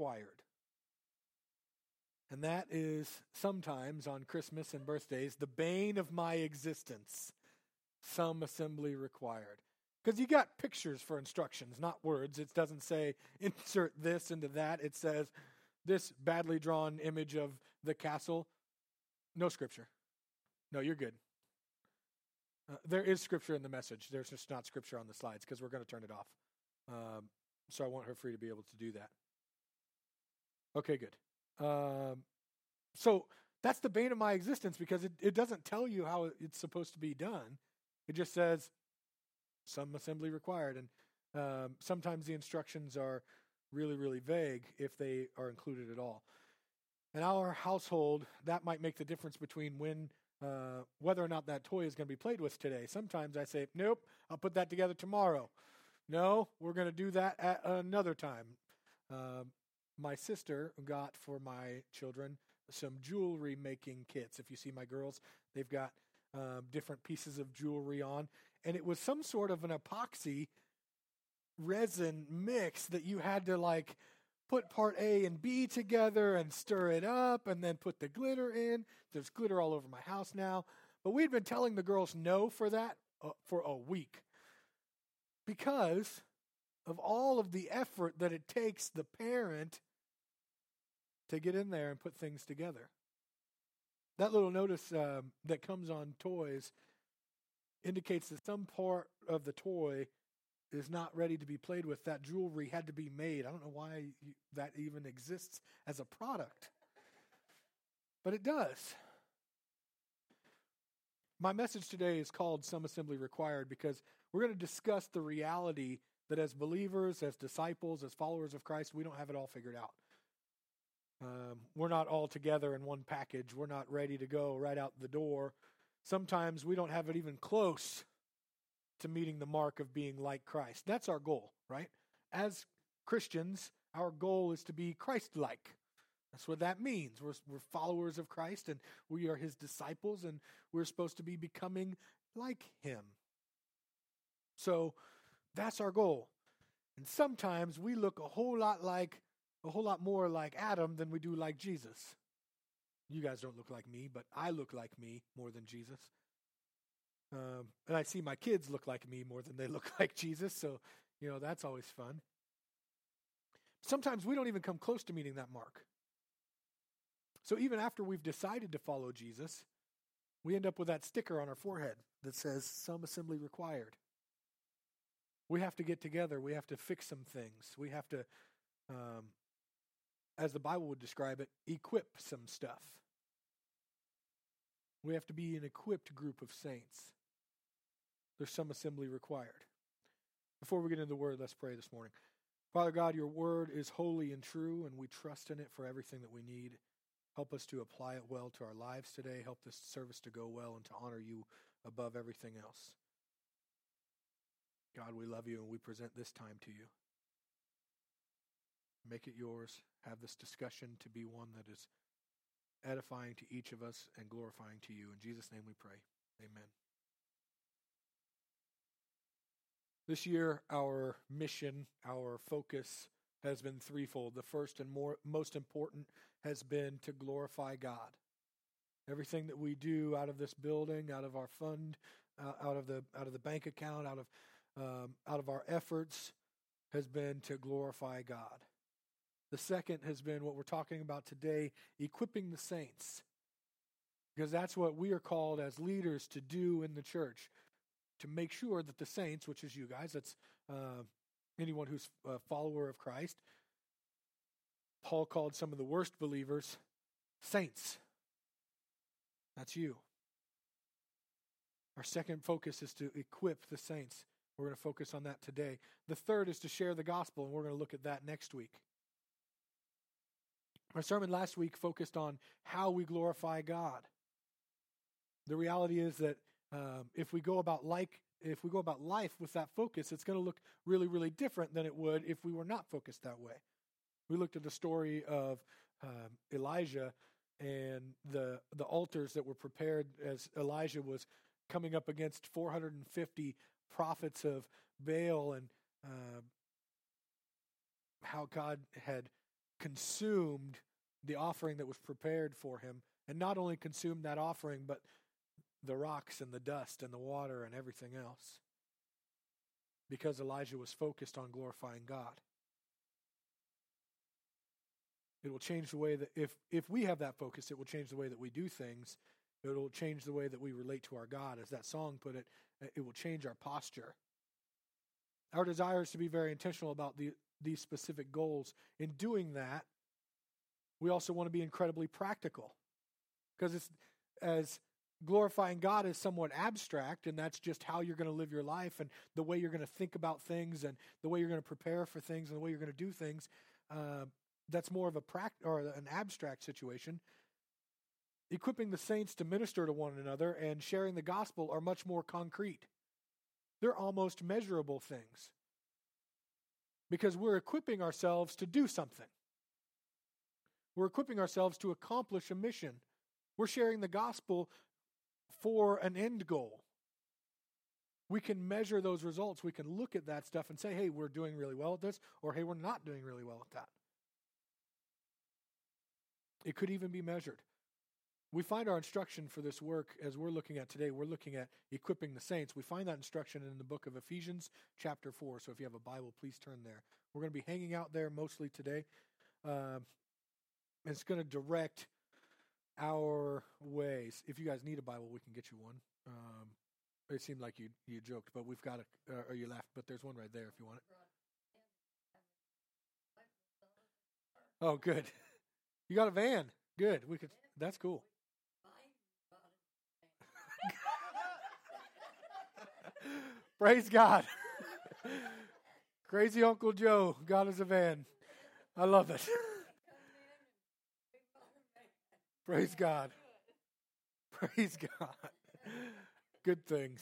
required. And that is sometimes on Christmas and birthdays the bane of my existence. Some assembly required. Because you got pictures for instructions, not words. It doesn't say insert this into that. It says this badly drawn image of the castle. No scripture. No, you're good. There is scripture in the message. There's just not scripture on the slides because we're going to turn it off. So I want her free to be able to do that. Okay, good. So that's the bane of my existence because it doesn't tell you how it's supposed to be done. It just says some assembly required. And sometimes the instructions are really, really vague if they are included at all. In our household, that might make the difference between whether or not that toy is going to be played with today. Sometimes I say, nope, I'll put that together tomorrow. No, we're going to do that at another time. My sister got for my children some jewelry making kits. If you see my girls, they've got different pieces of jewelry on. And it was some sort of an epoxy resin mix that you had to put part A and B together and stir it up and then put the glitter in. There's glitter all over my house now. But we'd been telling the girls no for that for a week because of all of the effort that it takes the parent to get in there and put things together. That little notice that comes on toys indicates that some part of the toy is not ready to be played with. That jewelry had to be made. I don't know why that even exists as a product, but it does. My message today is called Some Assembly Required because we're going to discuss the reality that as believers, as disciples, as followers of Christ, we don't have it all figured out. We're not all together in one package. We're not ready to go right out the door. Sometimes we don't have it even close to meeting the mark of being like Christ. That's our goal, right? As Christians, our goal is to be Christ-like. That's what that means. We're followers of Christ, and we are his disciples, and we're supposed to be becoming like him. So that's our goal. And sometimes we look a whole lot more like Adam than we do like Jesus. You guys don't look like me, but I look like me more than Jesus. And I see my kids look like me more than they look like Jesus, so, that's always fun. Sometimes we don't even come close to meeting that mark. So even after we've decided to follow Jesus, we end up with that sticker on our forehead that says, Some Assembly Required. We have to get together. We have to fix some things. We have to, as the Bible would describe it, equip some stuff. We have to be an equipped group of saints. There's some assembly required. Before we get into the word, let's pray this morning. Father God, your word is holy and true, and we trust in it for everything that we need. Help us to apply it well to our lives today. Help this service to go well and to honor you above everything else. God, we love you, and we present this time to you. Make it yours. Have this discussion to be one that is edifying to each of us and glorifying to you. In Jesus' name we pray. Amen. This year, our mission, our focus has been threefold. The first and most important has been to glorify God. Everything that we do out of this building, out of our fund, out of the bank account, out of our efforts, has been to glorify God. The second has been what we're talking about today, equipping the saints. Because that's what we are called as leaders to do in the church, to make sure that the saints, which is you guys, that's anyone who's a follower of Christ. Paul called some of the worst believers saints. That's you. Our second focus is to equip the saints. We're going to focus on that today. The third is to share the gospel, and we're going to look at that next week. Our sermon last week focused on how we glorify God. The reality is that if we go about life with that focus, it's going to look really, really different than it would if we were not focused that way. We looked at the story of Elijah and the altars that were prepared as Elijah was coming up against 450 prophets of Baal, and how God had consumed the offering that was prepared for him, and not only consumed that offering, but the rocks and the dust and the water and everything else, because Elijah was focused on glorifying God. It will change the way that, if we have that focus, it will change the way that we do things. It will change the way that we relate to our God. As that song put it, it will change our posture. Our desire is to be very intentional about these specific goals. In doing that, we also want to be incredibly practical, because it's, as glorifying God is somewhat abstract, and that's just how you're going to live your life and the way you're going to think about things and the way you're going to prepare for things and the way you're going to do things. That's more of an abstract situation. Equipping the saints to minister to one another and sharing the gospel are much more concrete. They're almost measurable things, because we're equipping ourselves to do something. We're equipping ourselves to accomplish a mission. We're sharing the gospel for an end goal. We can measure those results. We can look at that stuff and say, hey, we're doing really well at this, or hey, we're not doing really well at that. It could even be measured. We find our instruction for this work, as we're looking at today, we're looking at equipping the saints. We find that instruction in the book of Ephesians chapter 4. So if you have a Bible, please turn there. We're going to be hanging out there mostly today. It's going to direct our ways. If you guys need a Bible, we can get you one. It seemed like you joked, but we've got or you laughed, but there's one right there if you want it. Oh, good. You got a van. Good. That's cool. Praise God. Crazy Uncle Joe got us a van. I love it. Praise God. Praise God. Good things.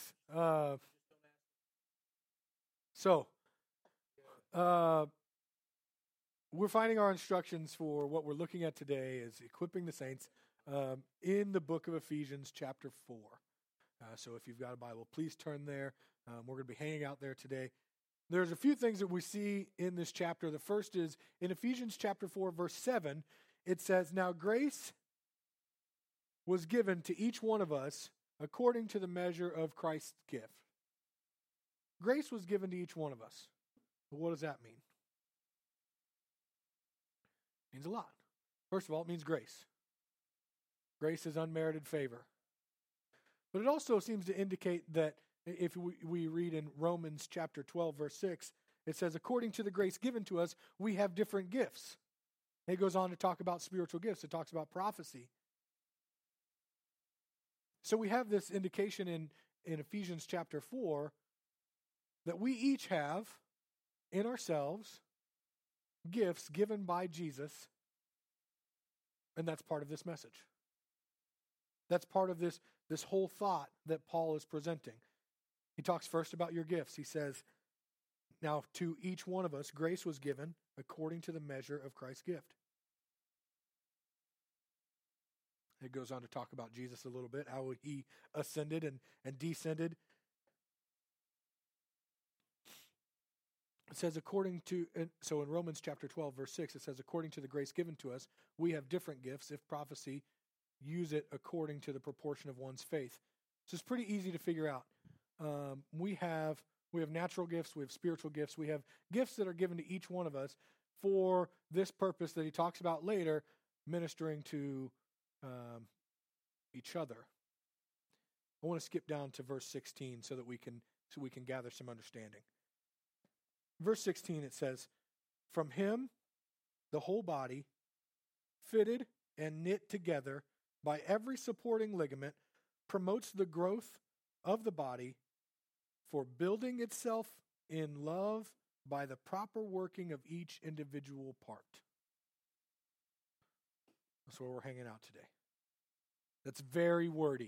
We're finding our instructions for what we're looking at today is equipping the saints in the book of Ephesians chapter 4. So if you've got a Bible, please turn there. We're going to be hanging out there today. There's a few things that we see in this chapter. The first is in Ephesians chapter 4, verse 7, it says, "Now grace was given to each one of us according to the measure of Christ's gift." Grace was given to each one of us. But what does that mean? It means a lot. First of all, it means grace. Grace is unmerited favor. But it also seems to indicate that if we read in Romans chapter 12, verse 6, it says, according to the grace given to us, we have different gifts. It goes on to talk about spiritual gifts. It talks about prophecy. So we have this indication in Ephesians chapter 4 that we each have in ourselves gifts given by Jesus, and that's part of this message. That's part of this whole thought that Paul is presenting. He talks first about your gifts. He says, now to each one of us, grace was given according to the measure of Christ's gift. It goes on to talk about Jesus a little bit, how he ascended and descended. It says so in Romans chapter 12, verse 6, it says, according to the grace given to us, we have different gifts. If prophecy, use it according to the proportion of one's faith. So it's pretty easy to figure out. We have natural gifts, we have spiritual gifts, we have gifts that are given to each one of us for this purpose that he talks about later, ministering to each other. I want to skip down to verse 16 so we can gather some understanding. Verse 16, it says, from him, the whole body, fitted and knit together by every supporting ligament, promotes the growth of the body for building itself in love by the proper working of each individual part. That's where we're hanging out today. That's very wordy.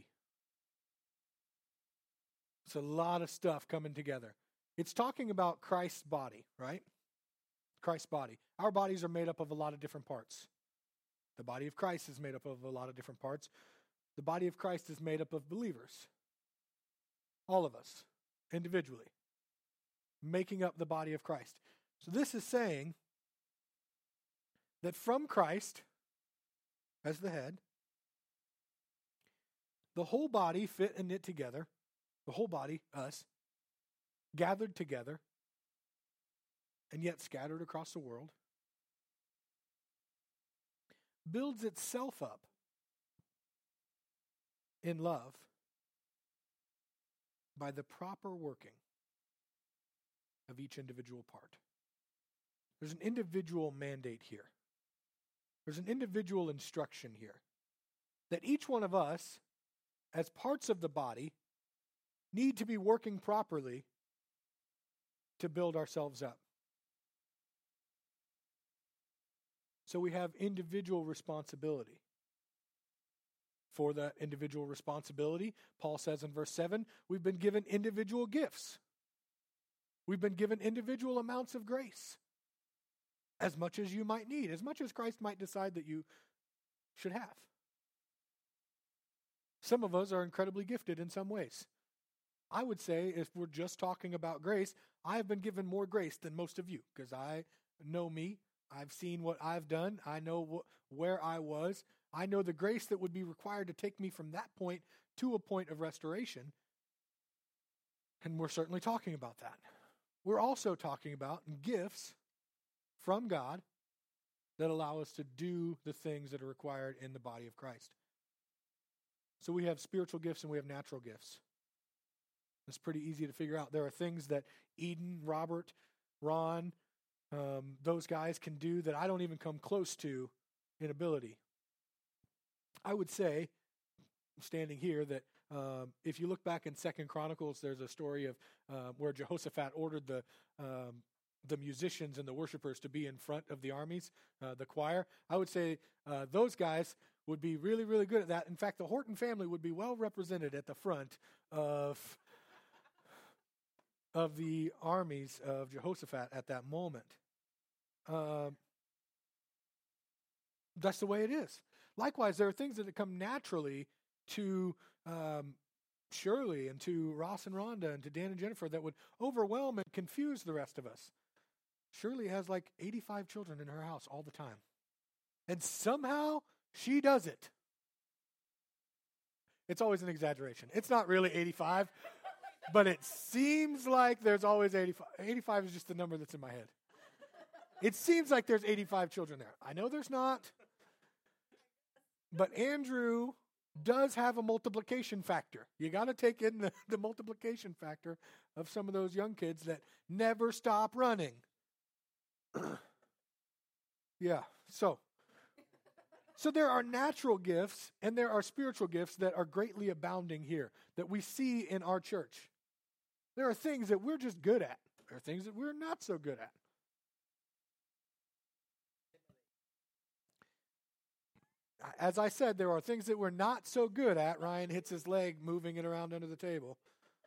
It's a lot of stuff coming together. It's talking about Christ's body, right? Christ's body. Our bodies are made up of a lot of different parts. The body of Christ is made up of a lot of different parts. The body of Christ is made up of believers. All of us, individually, making up the body of Christ. So this is saying that from Christ, as the head, the whole body fit and knit together, the whole body, us, gathered together, and yet scattered across the world, builds itself up in love by the proper working of each individual part. There's an individual mandate here. There's an individual instruction here that each one of us, as parts of the body, need to be working properly to build ourselves up. So we have individual responsibility. For that individual responsibility, Paul says in verse 7, we've been given individual gifts. We've been given individual amounts of grace. As much as you might need, as much as Christ might decide that you should have. Some of us are incredibly gifted in some ways. I would say, if we're just talking about grace, I have been given more grace than most of you, because I know me. I've seen what I've done. I know where I was. I know the grace that would be required to take me from that point to a point of restoration. And we're certainly talking about that. We're also talking about gifts from God that allow us to do the things that are required in the body of Christ. So we have spiritual gifts and we have natural gifts. It's pretty easy to figure out. There are things that Eden, Robert, Ron, those guys can do that I don't even come close to in ability. I would say, standing here, that if you look back in 2 Chronicles, there's a story of where Jehoshaphat ordered the musicians and the worshipers to be in front of the armies, the choir. I would say those guys would be really, really good at that. In fact, the Horton family would be well represented at the front of the armies of Jehoshaphat at that moment. That's the way it is. Likewise, there are things that come naturally to Shirley and to Ross and Rhonda and to Dan and Jennifer that would overwhelm and confuse the rest of us. Shirley has like 85 children in her house all the time. And somehow she does it. It's always an exaggeration. It's not really 85, but it seems like there's always 85. 85 is just the number that's in my head. It seems like there's 85 children there. I know there's not. But Andrew does have a multiplication factor. You got to take in the multiplication factor of some of those young kids that never stop running. Yeah, so there are natural gifts and there are spiritual gifts that are greatly abounding here that we see in our church. There are things that we're just good at. There are things that we're not so good at. As I said, there are things that we're not so good at. Ryan hits his leg moving it around under the table.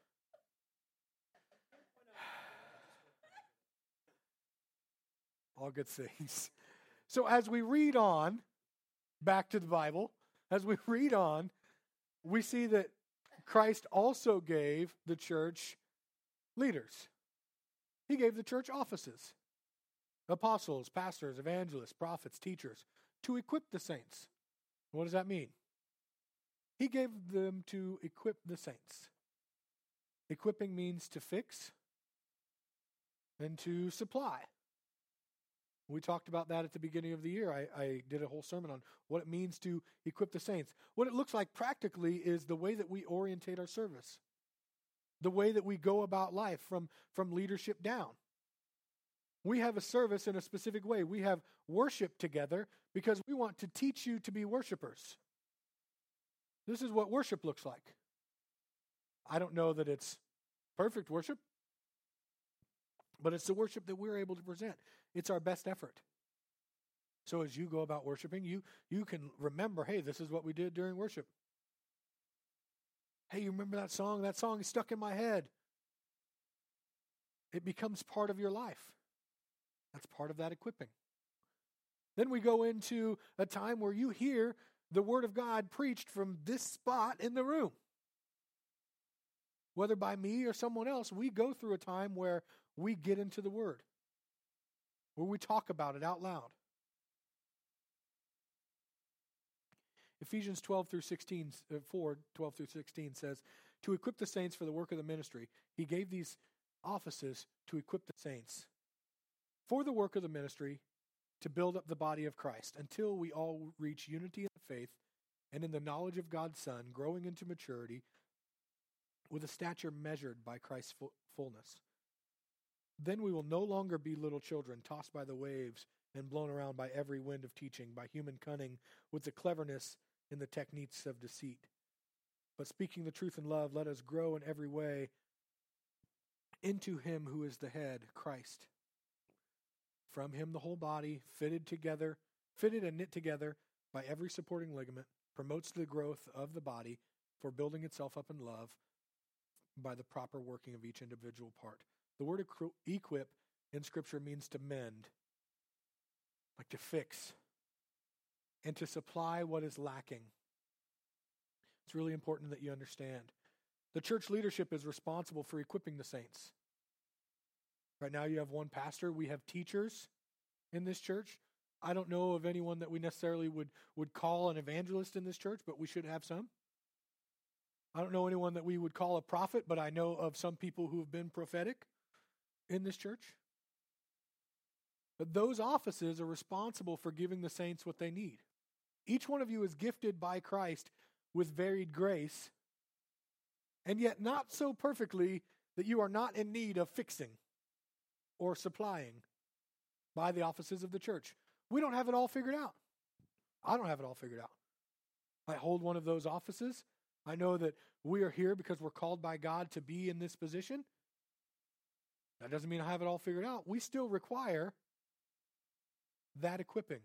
All good things. So as we read on, back to the Bible, as we read on, we see that Christ also gave the church leaders. He gave the church offices, apostles, pastors, evangelists, prophets, teachers, to equip the saints. What does that mean? He gave them to equip the saints. Equipping means to fix and to supply. We talked about that at the beginning of the year. I did a whole sermon on what it means to equip the saints. What it looks like practically is the way that we orientate our service, the way that we go about life from leadership down. We have a service in a specific way. We have worship together because we want to teach you to be worshipers. This is what worship looks like. I don't know that it's perfect worship, but it's the worship that we're able to present. It's our best effort. So as you go about worshiping, you can remember, hey, this is what we did during worship. Hey, you remember that song? That song is stuck in my head. It becomes part of your life. That's part of that equipping. Then we go into a time where you hear the Word of God preached from this spot in the room. Whether by me or someone else, we go through a time where we get into the Word, where we talk about it out loud. Ephesians 12 through 16, 4:12 through 16 says, to equip the saints for the work of the ministry. He gave these offices to equip the saints for the work of the ministry, to build up the body of Christ, until we all reach unity in the faith and in the knowledge of God's Son, growing into maturity with a stature measured by Christ's fullness. Then we will no longer be little children, tossed by the waves and blown around by every wind of teaching, by human cunning, with the cleverness in the techniques of deceit. But speaking the truth in love, let us grow in every way into him who is the head, Christ. From him the whole body, fitted and knit together by every supporting ligament, promotes the growth of the body for building itself up in love by the proper working of each individual part. The word equip in Scripture means to mend, like to fix, and to supply what is lacking. It's really important that you understand. The church leadership is responsible for equipping the saints. Right now you have one pastor. We have teachers in this church. I don't know of anyone that we necessarily would call an evangelist in this church, but we should have some. I don't know anyone that we would call a prophet, but I know of some people who have been prophetic in this church. But those offices are responsible for giving the saints what they need. Each one of you is gifted by Christ with varied grace, and yet not so perfectly that you are not in need of fixing or supplying by the offices of the church. We don't have it all figured out. I don't have it all figured out. I hold one of those offices. I know that we are here because we're called by God to be in this position. That doesn't mean I have it all figured out. We still require that equipping.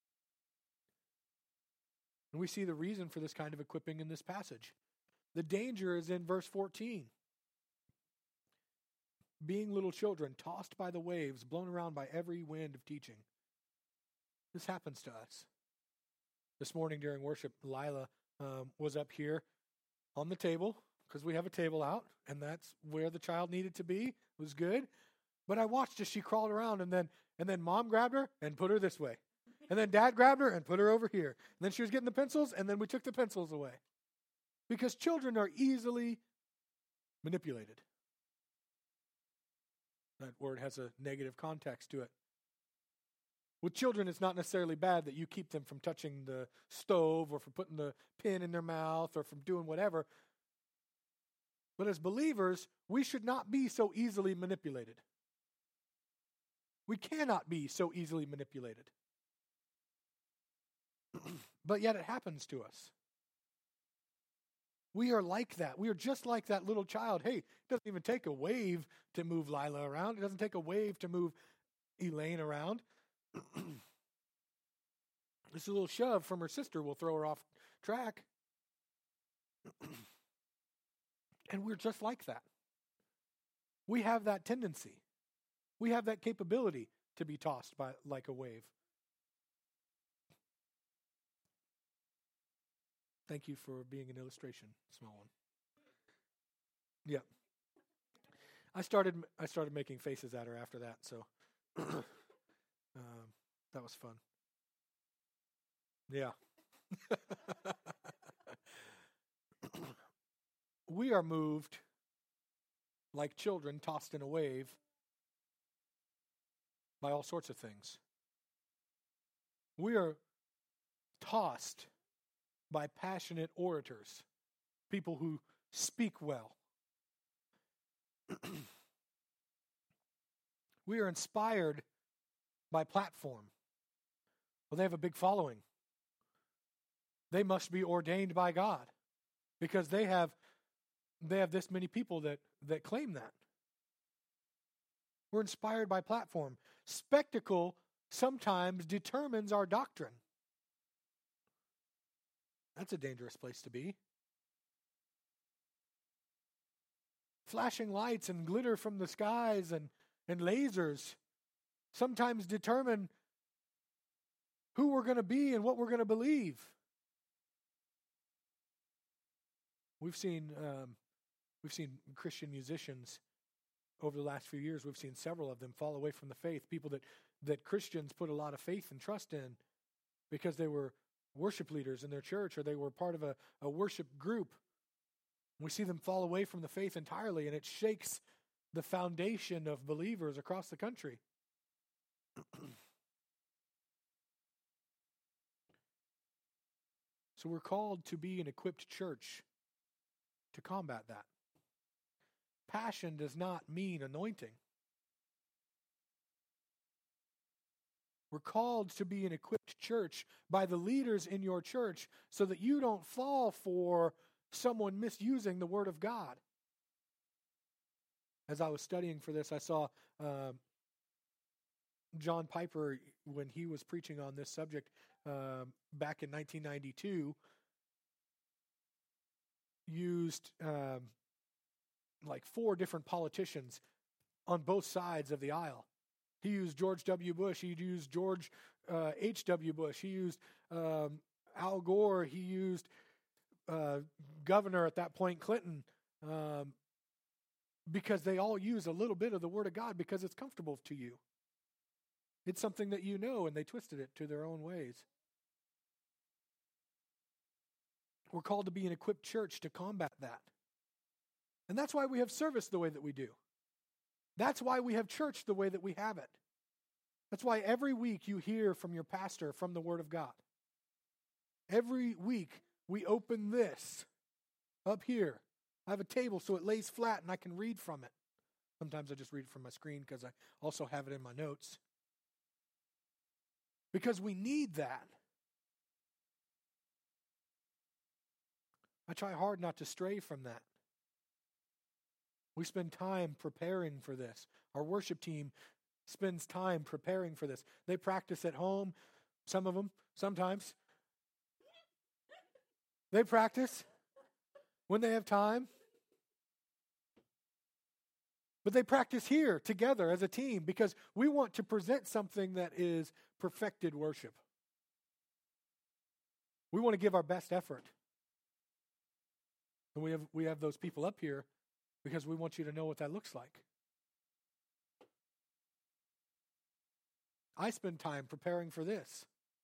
And we see the reason for this kind of equipping in this passage. The danger is in verse 14. Being little children, tossed by the waves, blown around by every wind of teaching. This happens to us. This morning during worship, Lila was up here on the table, because we have a table out, and that's where the child needed to be. It was good. But I watched as she crawled around, and then Mom grabbed her and put her this way. And then Dad grabbed her and put her over here. And then she was getting the pencils, and then we took the pencils away. Because children are easily manipulated. That word has a negative context to it. With children, it's not necessarily bad that you keep them from touching the stove or from putting the pin in their mouth or from doing whatever. But as believers, we should not be so easily manipulated. We cannot be so easily manipulated. But yet it happens to us. We are like that. We are just like that little child. Hey, it doesn't even take a wave to move Lila around. It doesn't take a wave to move Elaine around. This little shove from her sister will throw her off track. And we're just like that. We have that tendency. We have that capability to be tossed by like a wave. Thank you for being an illustration, small one. Yeah. I started making faces at her after that, so that was fun. Yeah. We are moved like children tossed in a wave by all sorts of things. We are tossed by passionate orators, people who speak well. We are inspired by platform. Well, they have a big following. They must be ordained by God because they have this many people that claim that. We're inspired by platform. Spectacle sometimes determines our doctrine. That's a dangerous place to be. Flashing lights and glitter from the skies and lasers sometimes determine who we're going to be and what we're going to believe. We've seen Christian musicians over the last few years. We've seen several of them fall away from the faith. People that Christians put a lot of faith and trust in because they were worship leaders in their church, or they were part of a worship group. We see them fall away from the faith entirely, and it shakes the foundation of believers across the country. So we're called to be an equipped church to combat that. Passion does not mean anointing. We're called to be an equipped church by the leaders in your church so that you don't fall for someone misusing the Word of God. As I was studying for this, I saw John Piper, when he was preaching on this subject back in 1992, used like 4 different politicians on both sides of the aisle. He used George W. Bush. He used George H.W. Bush. He used Al Gore. He used Governor at that point, Clinton, because they all use a little bit of the Word of God because it's comfortable to you. It's something that you know, and they twisted it to their own ways. We're called to be an equipped church to combat that. And that's why we have service the way that we do. That's why we have church the way that we have it. That's why every week you hear from your pastor from the Word of God. Every week we open this up here. I have a table so it lays flat and I can read from it. Sometimes I just read it from my screen because I also have it in my notes. Because we need that. I try hard not to stray from that. We spend time preparing for this. Our worship team spends time preparing for this. They practice at home, some of them, sometimes. They practice when they have time. But they practice here together as a team because we want to present something that is perfected worship. We want to give our best effort. And we have those people up here because we want you to know what that looks like. I spend time preparing for this.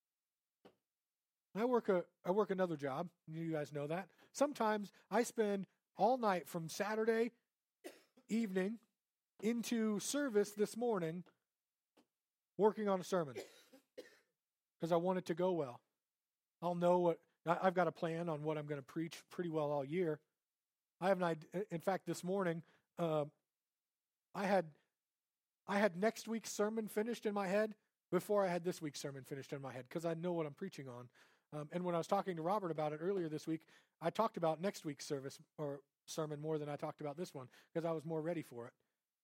I work another job. You guys know that. Sometimes I spend all night from Saturday evening into service this morning working on a sermon because I want it to go well. I'll know what I've got a plan on what I'm going to preach pretty well all year. I have an idea. In fact, this morning I had next week's sermon finished in my head before I had this week's sermon finished in my head because I know what I'm preaching on. And when I was talking to Robert about it earlier this week, I talked about next week's service or sermon more than I talked about this one because I was more ready for it.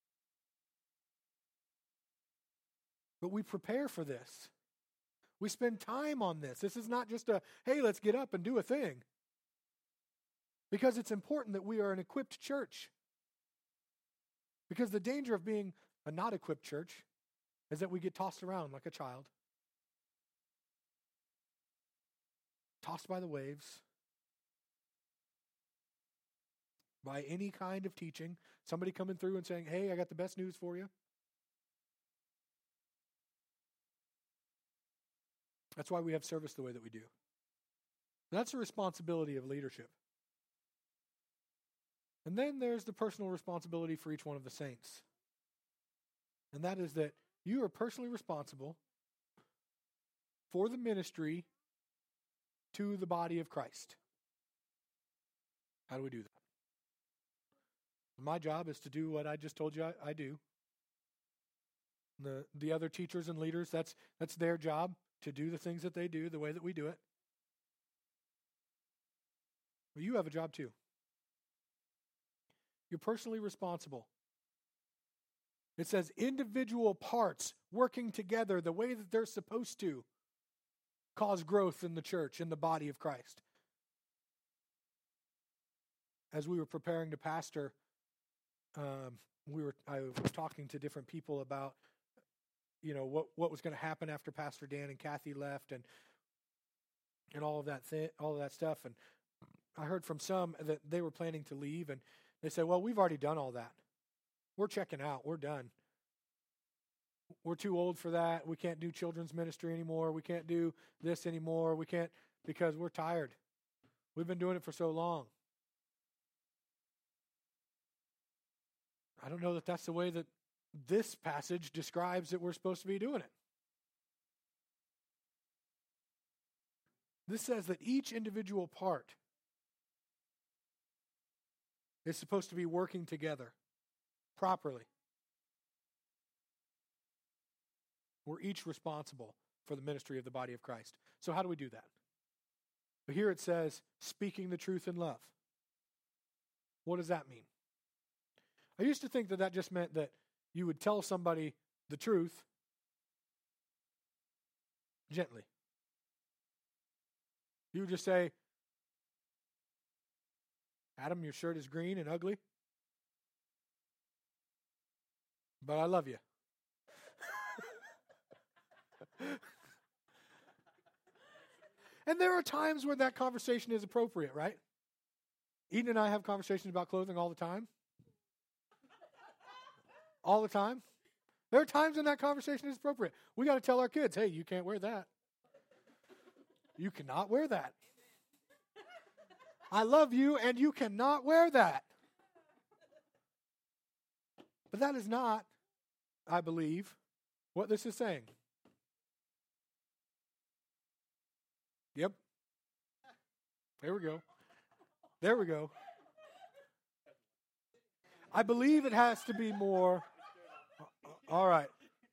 But we prepare for this. We spend time on this. This is not just a, hey, let's get up and do a thing. Because it's important that we are an equipped church. Because the danger of being a not equipped church is that we get tossed around like a child. Tossed by the waves. By any kind of teaching. Somebody coming through and saying, hey, I got the best news for you. That's why we have service the way that we do. That's a responsibility of leadership. And then there's the personal responsibility for each one of the saints. And that is that you are personally responsible for the ministry to the body of Christ. How do we do that? My job is to do what I just told you I do. The other teachers and leaders, that's their job, to do the things that they do the way that we do it. But you have a job too. You're personally responsible. It says individual parts working together the way that they're supposed to cause growth in the church, in the body of Christ. As we were preparing to pastor, I was talking to different people about, what was going to happen after Pastor Dan and Kathy left, and all of that stuff. And I heard from some that they were planning to leave, and they said, "Well, we've already done all that. We're checking out. We're done. we're too old for that. We can't do children's ministry anymore. We can't do this anymore. We can't because we're tired. We've been doing it for so long. I don't know that that's the way that this passage describes that we're supposed to be doing it. This says that each individual part is supposed to be working together properly. We're each responsible for the ministry of the body of Christ. So how do we do that? But here it says, speaking the truth in love. What does that mean? I used to think that that just meant that you would tell somebody the truth gently. You would just say, Adam, your shirt is green and ugly, but I love you. And there are times where that conversation is appropriate, right? Eden and I have conversations about clothing all the time. All the time. There are times when that conversation is appropriate. We got to tell our kids, hey, you can't wear that. You cannot wear that. I love you, and you cannot wear that. But that is not, I believe, what this is saying. Yep. There we go. There we go. I believe it has to be more. All right.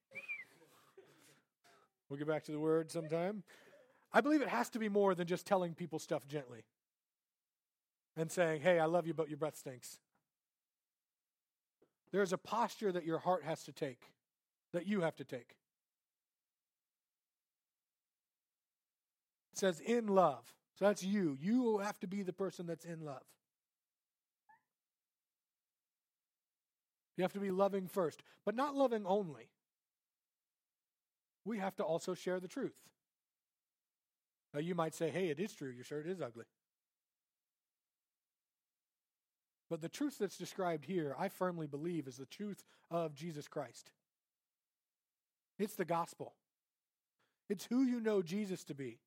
We'll get back to the word sometime. I believe it has to be more than just telling people stuff gently and saying, hey, I love you, but your breath stinks. There's a posture that your heart has to take, that you have to take. It says in love. So that's you. You have to be the person that's in love. You have to be loving first, but not loving only. We have to also share the truth. Now you might say, hey, it is true, your shirt is ugly. But the truth that's described here, I firmly believe, is the truth of Jesus Christ. It's the gospel. It's who you know Jesus to be.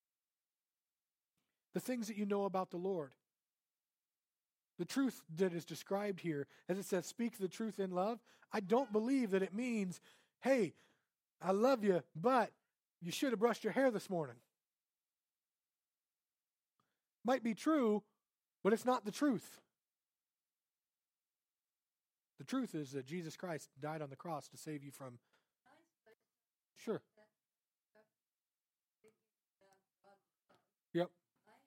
The things that you know about the Lord. The truth that is described here, as it says, speak the truth in love, I don't believe that it means, hey, I love you, but you should have brushed your hair this morning. Might be true, but it's not the truth. The truth is that Jesus Christ died on the cross to save you from... Sure. Yep.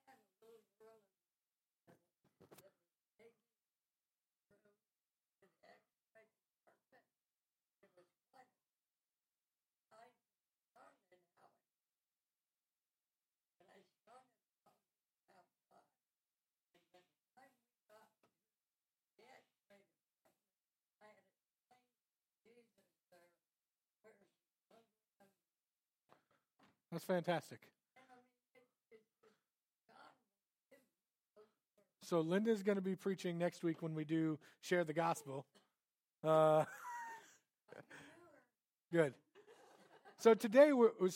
That's fantastic. So Linda's going to be preaching next week when we do share the gospel. Good. So today,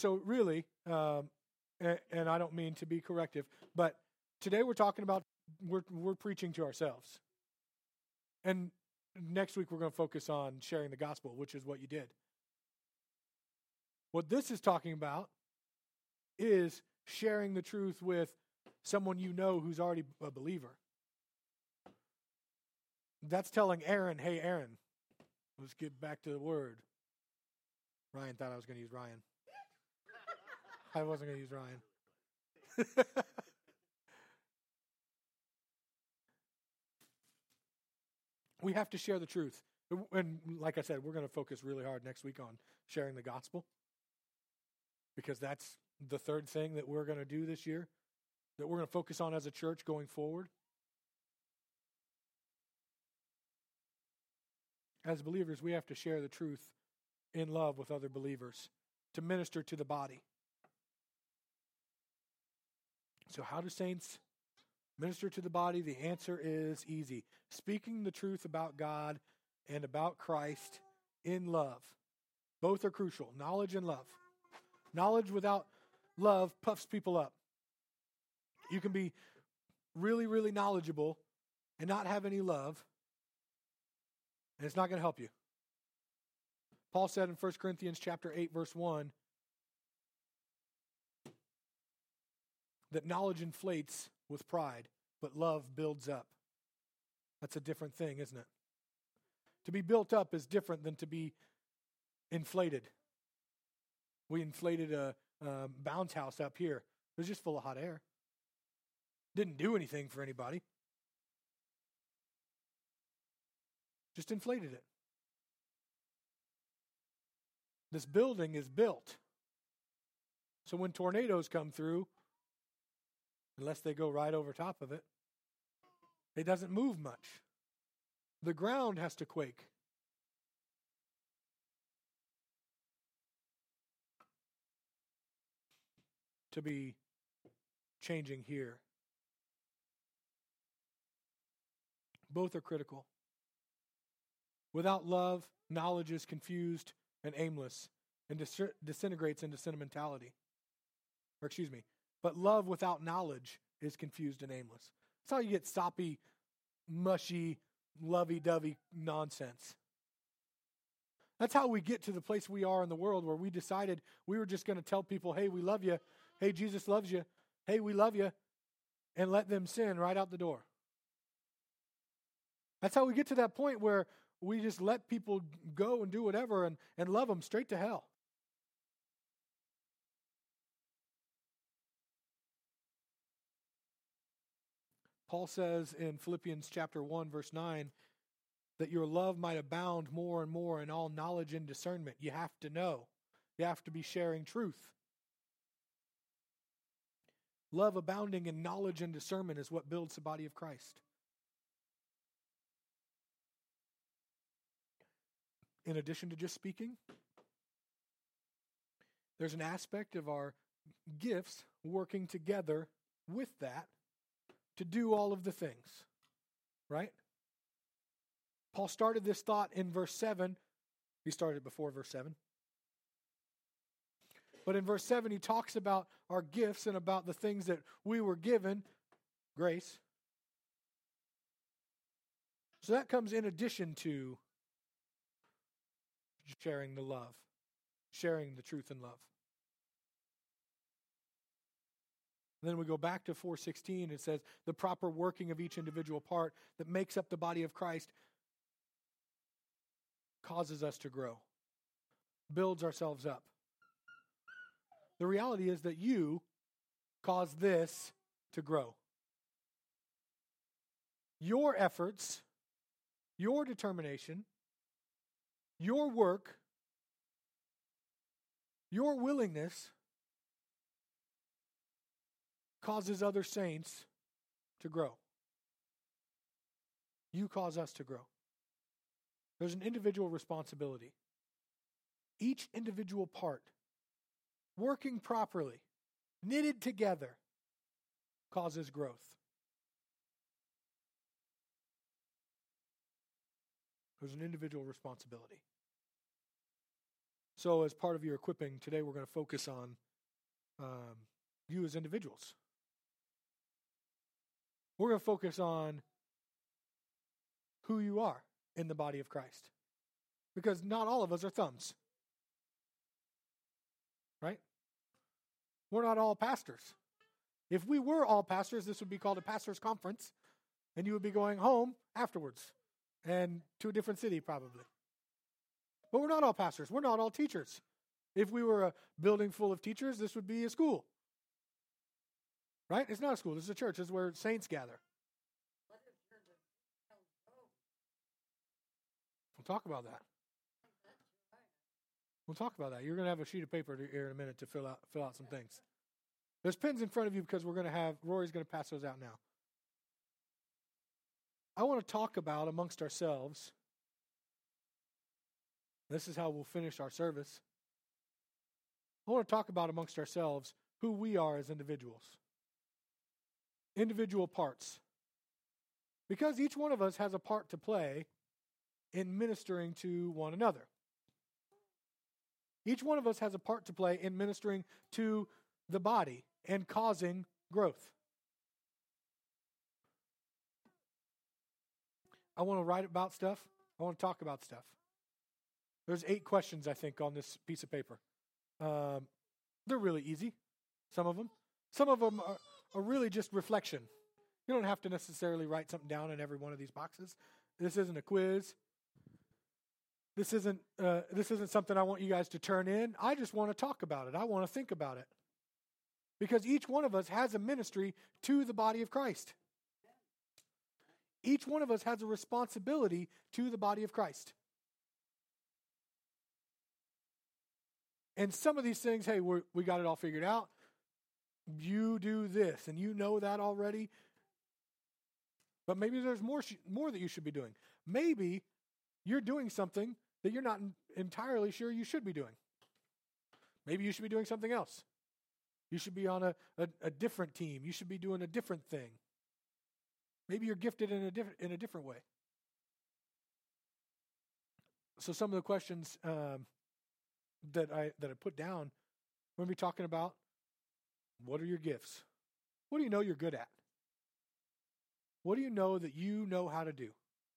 and I don't mean to be corrective, but today we're talking about, we're preaching to ourselves. And next week we're going to focus on sharing the gospel, which is what you did. What this is talking about is sharing the truth with someone you know who's already a believer. That's telling Aaron, hey, Aaron, let's get back to the word. Ryan thought I was going to use Ryan. I wasn't going to use Ryan. We have to share the truth. And like I said, we're going to focus really hard next week on sharing the gospel, because that's the third thing that we're going to do this year, that we're going to focus on as a church going forward. As believers, we have to share the truth in love with other believers to minister to the body. So how do saints minister to the body? The answer is easy. Speaking the truth about God and about Christ in love. Both are crucial, knowledge and love. Knowledge without love puffs people up. You can be really, really knowledgeable and not have any love, and it's not going to help you. Paul said in 1 Corinthians chapter 8, verse 1, that knowledge inflates with pride, but love builds up. That's a different thing, isn't it? To be built up is different than to be inflated. We inflated a bounce house up here. It was just full of hot air. Didn't do anything for anybody. Just inflated it. This building is built. So when tornadoes come through, unless they go right over top of it, it doesn't move much. The ground has to quake. To be changing here. Both are critical. Without love, knowledge is confused and aimless and disintegrates into sentimentality. But love without knowledge is confused and aimless. That's how you get soppy, mushy, lovey-dovey nonsense. That's how we get to the place we are in the world where we decided we were just going to tell people, hey, we love you. Hey, Jesus loves you. Hey, we love you. And let them sin right out the door. That's how we get to that point where we just let people go and do whatever and love them straight to hell. Paul says in Philippians chapter 1, verse 9, that your love might abound more and more in all knowledge and discernment. You have to know. You have to be sharing truth. Love abounding in knowledge and discernment is what builds the body of Christ. In addition to just speaking, there's an aspect of our gifts working together with that to do all of the things, right? Paul started this thought in verse 7. He started before verse 7. But in verse 7, he talks about our gifts and about the things that we were given, grace. So that comes in addition to sharing the love, sharing the truth and love. And then we go back to 4:16. It says, the proper working of each individual part that makes up the body of Christ causes us to grow, builds ourselves up. The reality is that you cause this to grow. Your efforts, your determination, your work, your willingness causes other saints to grow. You cause us to grow. There's an individual responsibility. Each individual part, working properly, knitted together, causes growth. There's an individual responsibility. So as part of your equipping, today we're going to focus on you as individuals. We're going to focus on who you are in the body of Christ. Because not all of us are thumbs. Right? We're not all pastors. If we were all pastors, this would be called a pastor's conference, and you would be going home afterwards and to a different city probably. But we're not all pastors. We're not all teachers. If we were a building full of teachers, this would be a school. Right? It's not a school. This is a church. This is where saints gather. We'll talk about that. We'll talk about that. You're going to have a sheet of paper here in a minute to fill out some things. There's pens in front of you because Rory's going to pass those out now. I want to talk about amongst ourselves, this is how we'll finish our service. I want to talk about amongst ourselves who we are as individuals. Individual parts. Because each one of us has a part to play in ministering to one another. Each one of us has a part to play in ministering to the body and causing growth. I want to write about stuff. I want to talk about stuff. There's 8 questions, I think, on this piece of paper. They're really easy, some of them. Some of them are really just reflection. You don't have to necessarily write something down in every one of these boxes. This isn't a quiz. This isn't something I want you guys to turn in. I just want to talk about it. I want to think about it. Because each one of us has a ministry to the body of Christ. Each one of us has a responsibility to the body of Christ. And some of these things, hey, we got it all figured out. You do this, and you know that already. But maybe there's more that you should be doing. Maybe you're doing something that you're not entirely sure you should be doing. Maybe you should be doing something else. You should be on a different team. You should be doing a different thing. Maybe you're gifted in a different way. So some of the questions that I put down, we're going to be talking about, what are your gifts? What do you know you're good at? What do you know that you know how to do?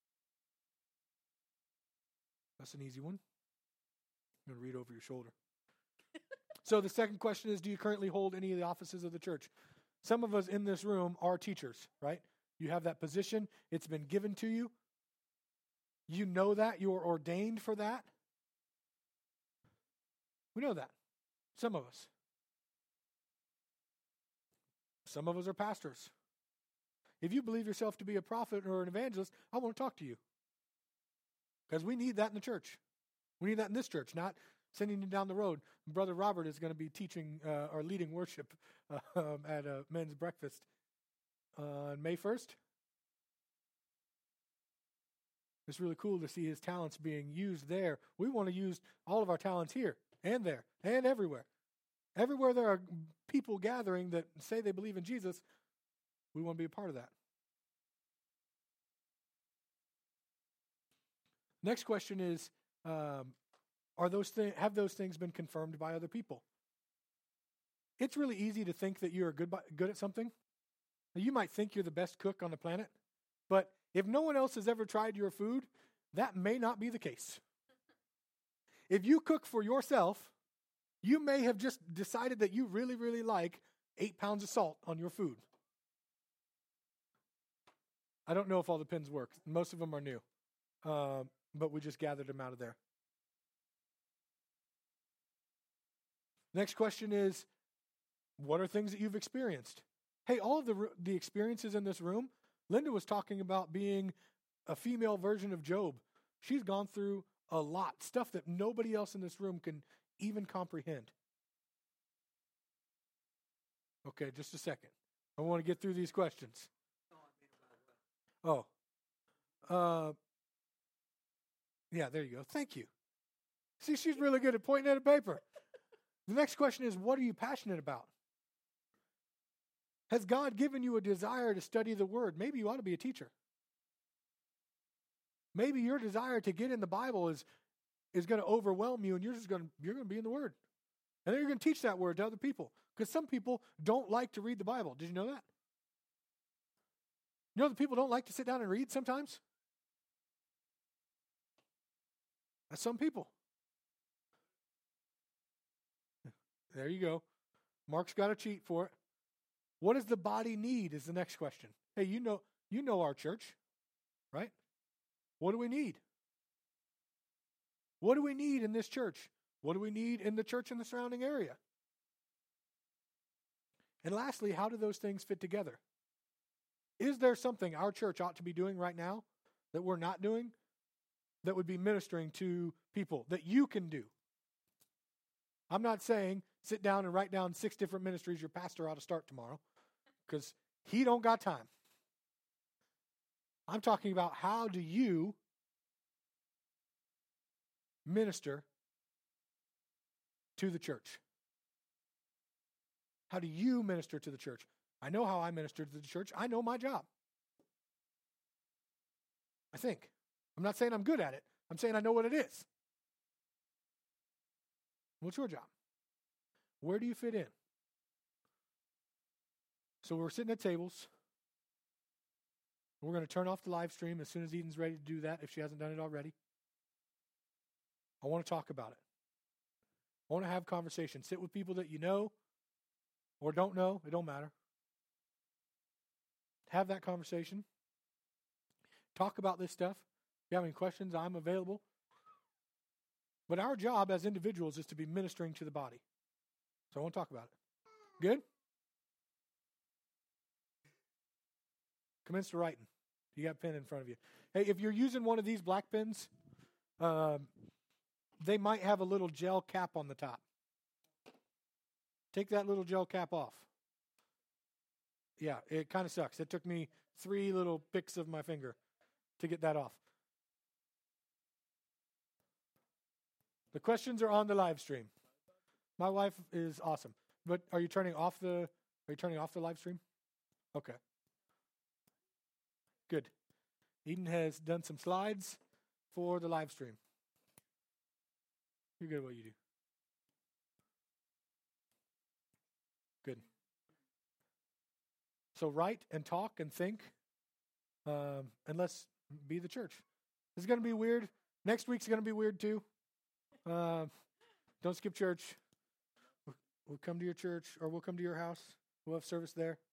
That's an easy one. I'm going to read over your shoulder. So the second question is, do you currently hold any of the offices of the church? Some of us in this room are teachers, right? You have that position. It's been given to you. You know that. You're ordained for that. We know that. Some of us. Some of us are pastors. If you believe yourself to be a prophet or an evangelist, I want to talk to you. Because we need that in the church. We need that in this church, not sending you down the road. Brother Robert is going to be teaching or leading worship at a men's breakfast on May 1st. It's really cool to see his talents being used there. We want to use all of our talents here and there and everywhere. Everywhere there are people gathering that say they believe in Jesus, we want to be a part of that. Next question is, have those things been confirmed by other people? It's really easy to think that you're good at something. You might think you're the best cook on the planet, but if no one else has ever tried your food, that may not be the case. If you cook for yourself, you may have just decided that you really, really like 8 pounds of salt on your food. I don't know if all the pins work. Most of them are new, but we just gathered them out of there. Next question is, what are things that you've experienced? Hey, all of the experiences in this room, Linda was talking about being a female version of Job. She's gone through a lot, stuff that nobody else in this room can even comprehend. Okay, just a second. I want to get through these questions. Yeah, there you go. Thank you. See, she's really good at pointing at a paper. The next question is, what are you passionate about? Has God given you a desire to study the Word? Maybe you ought to be a teacher. Maybe your desire to get in the Bible is going to overwhelm you, and you're going to be in the Word. And then you're going to teach that Word to other people. Because some people don't like to read the Bible. Did you know that? You know that people don't like to sit down and read sometimes? That's some people. There you go. Mark's got a cheat for it. What does the body need is the next question. Hey, you know our church, right? What do we need? What do we need in this church? What do we need in the church in the surrounding area? And lastly, how do those things fit together? Is there something our church ought to be doing right now that we're not doing that would be ministering to people that you can do? I'm not saying sit down and write down 6 different ministries your pastor ought to start tomorrow, because he don't got time. I'm talking about, how do you minister to the church? How do you minister to the church? I know how I minister to the church. I know my job. I think. I'm not saying I'm good at it. I'm saying I know what it is. What's your job? Where do you fit in? So we're sitting at tables. We're going to turn off the live stream as soon as Eden's ready to do that, if she hasn't done it already. I want to talk about it. I want to have conversation. Sit with people that you know or don't know. It don't matter. Have that conversation. Talk about this stuff. If you have any questions, I'm available. But our job as individuals is to be ministering to the body. So I want to talk about it. Good? Commence to writing. You got a pen in front of you. Hey, if you're using one of these black pens, they might have a little gel cap on the top. Take that little gel cap off. Yeah, it kind of sucks. It took me 3 little picks of my finger to get that off. The questions are on the live stream. My wife is awesome. But are you turning off the live stream? Okay. Good. Eden has done some slides for the live stream. You're good at what you do. Good. So write and talk and think, and let's be the church. This is going to be weird. Next week's going to be weird too. Don't skip church. We'll come to your church, or we'll come to your house. We'll have service there.